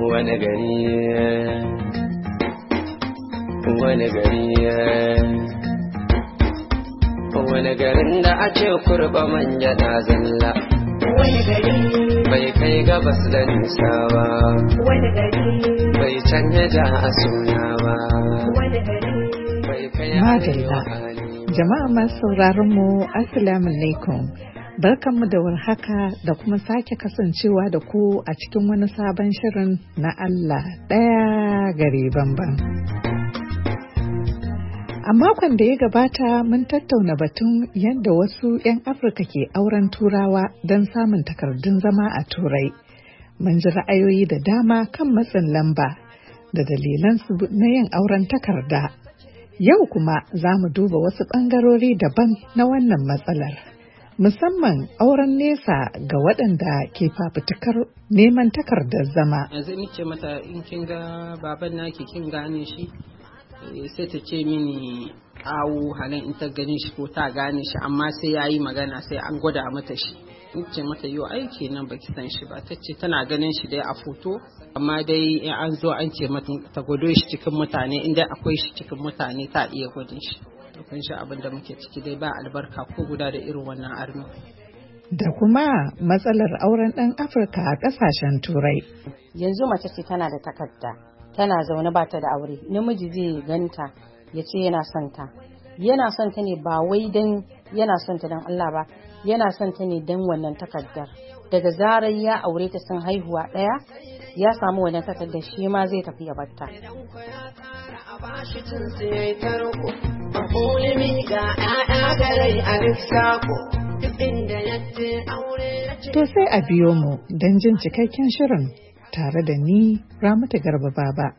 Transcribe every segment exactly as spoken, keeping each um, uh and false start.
wani gari wani gari wani garin da a ce kurba manja na zalla wani gari bai kai gabas da nisa ba wani gari bai canja ja a suna ba wani gari bai kai Madalla. Jama'a masu sauraron mu assalamu alaikum. Barkanmu da warhaka da kuma sake kasancewa da ku a cikin wani sabon shirin na Allah ɗaya gari bamban. A makon da ya gabata mun tattauna batun yadda wasu 'yan Afirka ke auren Turawa don samun takardun zama a Turai. Mun ji ra'ayoyi da dama kan matsin lamba da dalilansu na yin auren takarda. Yau kuma za mu duba wasu ɓangarori daban na wannan matsalar. Musamman auren nesa ga waɗanda ke fafutukar neman takardar zama. Yanzu ni ce mata in kin ga baban naki kin gane shi sai ta ce mini awu halin in ta gane shi ko ta gane shi amma sai ya yi magana sai an gwada mata shi. In ce mata yau aiki nan baki san shi ba ta ce tana ganin shi dai a foto amma dai in an zo an ce mata ta gwado shi cikin mutane inda akwai shi cikin mutane ta iya gwadin shi. kun shi abin da muke ciki dai ba albarka ko guda da irin wannan armi. Da kuma matsalar auren ɗan Afirka a ƙasashen Turai. Yanzu mace ce tana da takarda, tana zaune ba ta da aure, namiji zai ganta ya ce yana son ta. Yana son ta ne ba wai dan yana son ta dan Allah ba, yana son ta ne dan wannan takardar. Daga zarar ya aure ta sun haihuwa ɗaya, ya samu wannan takardar shi ma zai tafi ya batta. To sai a biyo mu don jin cikakken shirin tare da ni Ramatu Garba Baba.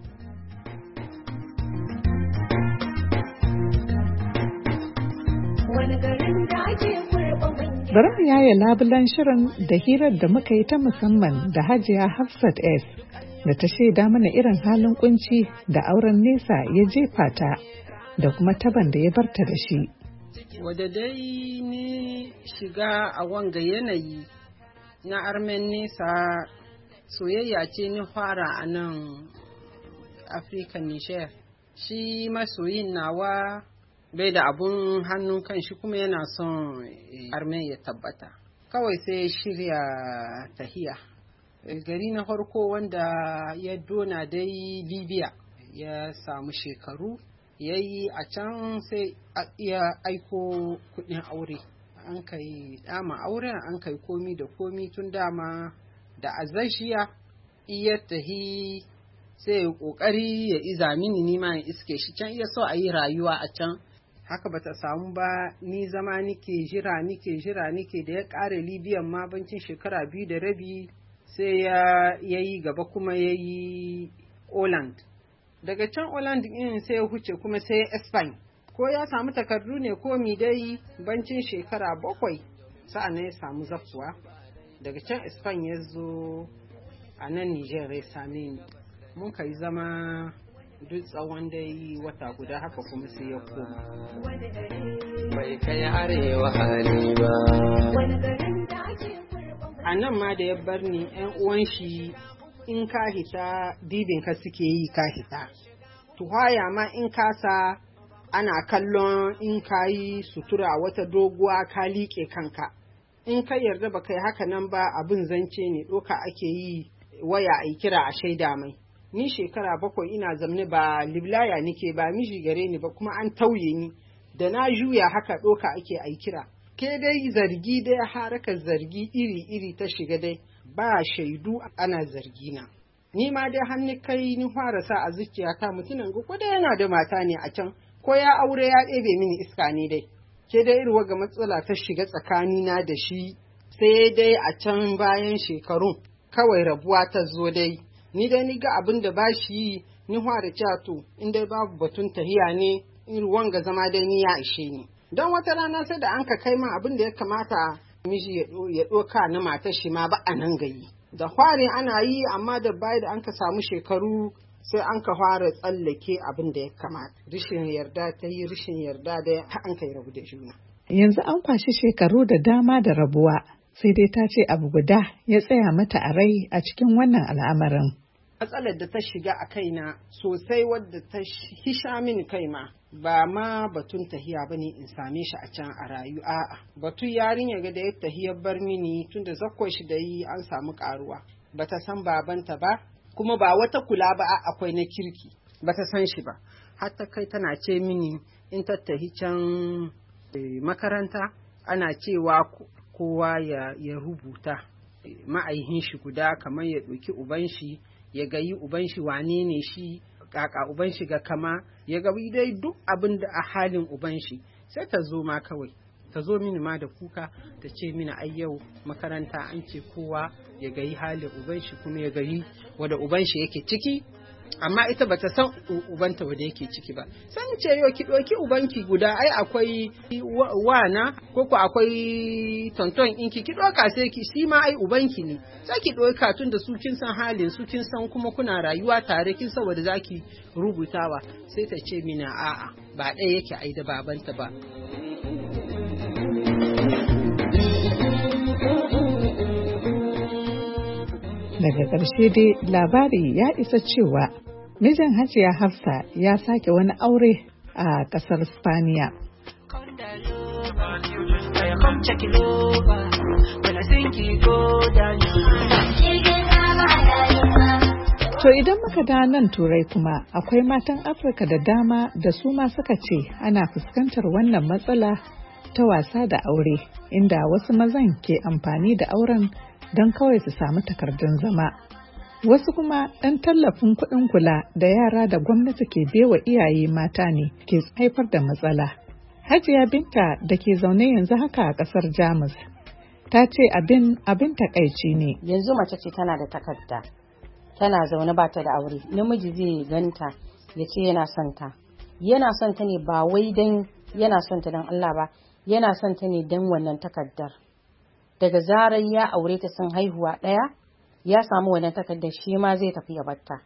Bari mu yaye labulan shirin da hirar da muka yi ta musamman da Hajiya Hafsat S. da ta shaida mana irin halin kunci da auren nesa ya jefa ta da kuma taban da ya barta da shi. Wadda dai ne shiga a wanga yanayi na armen nesa soyayya ce ni fara a nan Afirka Niger. Shi masoyin nawa bai da abun hannun kan shi kuma yana son armen ya tabbata. Kawai sai shirya tahiya. Gari na farko wanda ya dona dai Libya ya samu shekaru ya yi a can sai ya aiko kudin aure an kai dama auren an kai komi da komi tun dama da azashiya iya tahi sai ya kokari ya iza mini nima ya iske shi can iya so a yi rayuwa a can haka bata samu ba ni zama nike jira nike jira nike da ya kare Libyan ma bancin shekara biyu da rabi sai ya yi gaba kuma ya yi Holland. Daga can Holland in sai ya huce kuma sai ya Spain. Ko ya samu takardu ne ko mi dai bancin shekara bakwai sa'an ya samu zafuwa. Daga can Spain ya zo a nan Nijar ya same ni. Mun kai zama duk tsawon dai wata guda haka kuma sai ya koma. bai kai arewa hali ba A nan ma da ya bar ni ‘yan uwan shi in ka hita dibin ka suke yi ka hita. Tuhaya ma in kasa ana kallon in ka yi sutura wata doguwa ka liƙe kanka. In ka yarda ba kai haka nan ba abin zance ne ɗoka ake yi waya a kira a shaida mai. Ni shekara bakwai ina zamne ba liblaya nike ba miji gare ni ba kuma an tauye ni da na juya haka ɗoka ake a kira. Ke dai zargi dai harakar zargi iri-iri ta shiga dai ba shaidu ana zargi na. Ni ma dai hannu kai ni fara sa a zuciyata mutumin ga ko yana da mata ne a can ko ya aure ya ɗebe mini iska ne dai. Ke dai irwa ga matsala ta shiga tsakanina da shi sai dai a can bayan shekarun kawai rabuwa ta zo dai. Ni dai ni ga abin da ba shi ni fara cato in dai babu batun tahiya ne in ruwan ga zama dai ni ya ishe ni. Don wata rana sai da an ka kai ma abin da ya kamata miji ya ɗoka na matar shi ma ba a nan gayi. Da fari ana yi amma da baya da an ka samu shekaru sai an ka fara tsallake abin da ya kamata. Rishin yarda ta yi rishin yarda da an kai rabu da juna. Yanzu an kwashi shekaru da dama da rabuwa sai dai ta ce abu guda ya tsaya mata a rai a cikin wannan al'amarin. matsalar da ta shiga a kaina sosai wadda ta hisha mini kai ma ba ma batun tahiya ba ne in same shi a can a rayu a'a batun yarinya ga da ya tahiyar bar mini tun da zakko shi da yi an samu karuwa bata san babanta ba kuma ba wata kula ba akwai na kirki bata san shi ba har ta kai tana ce mini in ta tahi can makaranta ana cewa kowa ya, ya rubuta ma'aihin shi guda kamar ya ɗauki uban shi ya gayi uban shi wane ne shi kaka uban shi ga kama ya gabi dai duk abin da a halin uban shi sai ta zo ma kawai ta zo mini ma da kuka ta ce mini ai yau makaranta an ce kowa ya gayi halin uban shi kuma ya gayi wanda uban shi yake ciki amma ita bata san ubanta wanda yake ciki ba san ce yau ki ɗauki ubanki guda ai akwai wana ko ko akwai tonton inki ki ɗauka sai ki shi ma ai ubanki ne sai ki ɗauka tun da su kin san halin su kin san kuma kuna rayuwa tare kin san wanda zaki rubutawa sai ta ce mina a'a ba ɗaya yake ai da babanta ba. Daga ƙarshe dai labari ya isa cewa mijin Hajiya Hafsa ya sake wani aure a ƙasar Spaniya. To idan muka da nan Turai kuma akwai matan Afirka da dama da su ma suka ce ana fuskantar wannan matsala ta wasa da aure, inda wasu mazan ke amfani da auren don kawai su samu takardun zama. Wasu kuma ɗan tallafin kuɗin kula da yara da gwamnati ke bewa iyaye mata ne ke haifar da matsala. Hajiya Binta da ke zaune yanzu haka a ƙasar Jamus ta ce abin abin takaici ne. Yanzu mace ce tana da takarda, tana zaune ba ta da aure, namiji zai ganta ya ce yana son ta. Yana son ta ne ba wai don yana son ta don Allah ba, yana son ta ne don wannan takardar. Daga zarar ya aure ta sun haihuwa ɗaya ya samu wannan takardar shi ma zai tafi ya batta.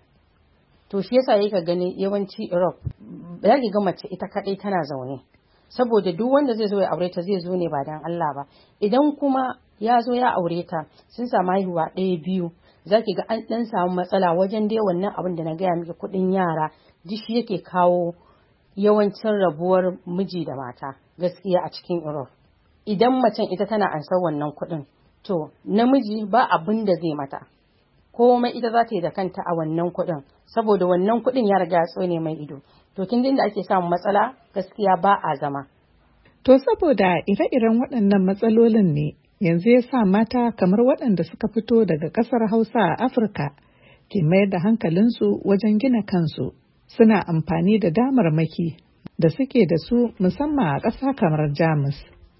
To shi yasa yake gani yawanci Europe za ki ga mace ita kaɗai tana zaune, saboda duk wanda zai zo ya aure ta zai zo ne ba dan Allah ba. Idan kuma ya zo ya aure ta sun samu haihuwa ɗaya biyu za ki ga an ɗan samu matsala wajen dai wannan abin da na gaya miki kuɗin yara duk shi yake kawo yawancin rabuwar miji da mata gaskiya a cikin Europe. Idan macen ita tana ansar wannan kuɗin, to namiji ba abin da zai mata, komai ita za ta yi da kanta a wannan kuɗin, saboda wannan kuɗin ya riga tsone mai ido. To kin da ake samun matsala gaskiya ba a zama. To saboda ire-iren waɗannan matsalolin ne yanzu ya sa mata kamar waɗanda suka fito daga ƙasar Hausa a Afirka ke mayar da hankalinsu wajen gina kansu, suna amfani da damarmaki da suke da su musamman a ƙasa kamar Jamus.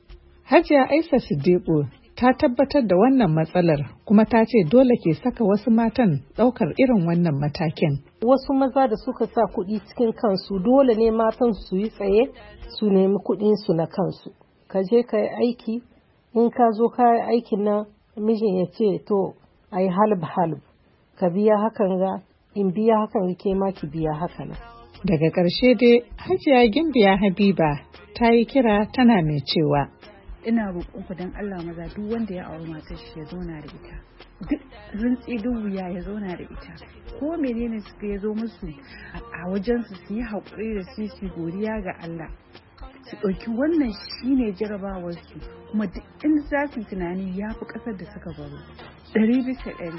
Hajiya Aisha Siddiqu ta tabbatar da wannan matsalar kuma ta ce dole ke saka wasu matan ɗaukar irin wannan matakin. Wasu maza da suka sa kuɗi cikin kansu dole ne matan su yi tsaye su nemi kuɗinsu na kansu. Ka je ka yi aiki, in ka zo ka yi aikin nan mijin ya ce to a yi halb halb, ka biya hakan ga in biya hakan ke ma ki biya haka nan. Daga ƙarshe dai Hajiya Gimbiya Habiba ta yi kira tana mai cewa ina roƙonku don Allah maza duk wanda ya auri matar shi ya zauna da ita, duk rintsi duk wuya ya zauna da ita, ko menene suka ya zo musu a wajen su su yi haƙuri da su su godiya ga Allah, su ɗauki wannan shine jarabawar su, kuma duk in za su tunani ya fi ƙasar da suka baro ɗari bisa ɗari.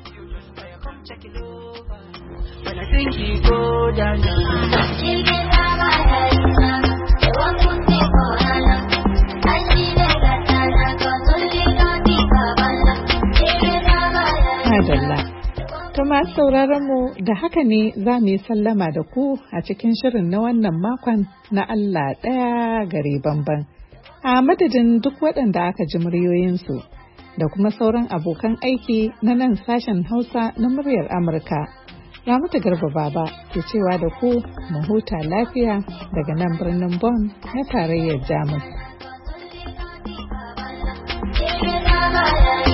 Madalla. To masu sauraron mu da haka ne za mu yi sallama da ku a cikin shirin na wannan makon na Allah ɗaya gari bamban. A madadin duk waɗanda aka ji muryoyinsu da kuma sauran abokan aiki na nan sashen Hausa na muryar Amurka. Ramatu Garba Baba ke cewa da ku mu huta lafiya daga nan birnin Bonn na tarayyar Jamus.